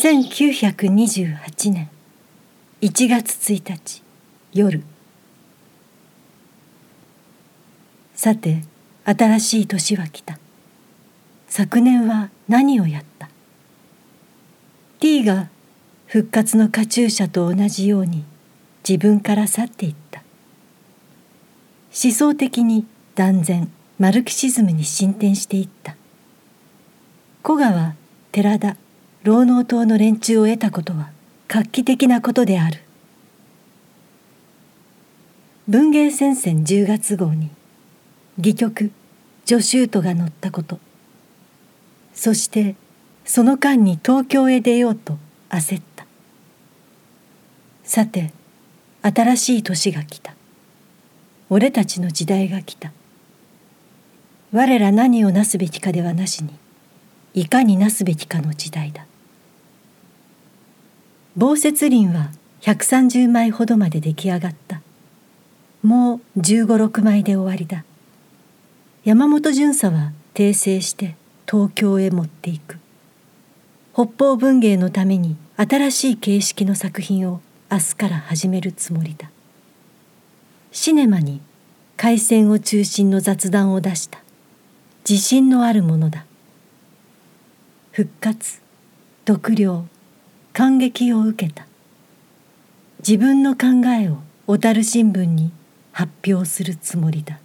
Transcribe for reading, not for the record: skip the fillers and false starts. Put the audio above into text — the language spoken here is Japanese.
1928年1月1日夜。さて、新しい年は来た。昨年は何をやった？ T が復活のカチューシャと同じように自分から去っていった。思想的に断然マルクシズムに進展していった。古賀、寺田、労農党の連中を得たことは画期的なことである。文芸戦線10月号に戯曲ジョシュートが載ったこと、そしてその間に東京へ出ようと焦った。さて、新しい年が来た。俺たちの時代が来た。我ら何をなすべきかではなしに、いかになすべきかの時代だ。房節輪は130枚ほどまで出来上がった。もう15、16枚で終わりだ。山本巡査は訂正して東京へ持っていく。北方文芸のために新しい形式の作品を明日から始めるつもりだ。シネマに海鮮を中心の雑談を出した。自信のあるものだ。復活、読了、感激を受けた。自分の考えを小樽新聞に発表するつもりだ。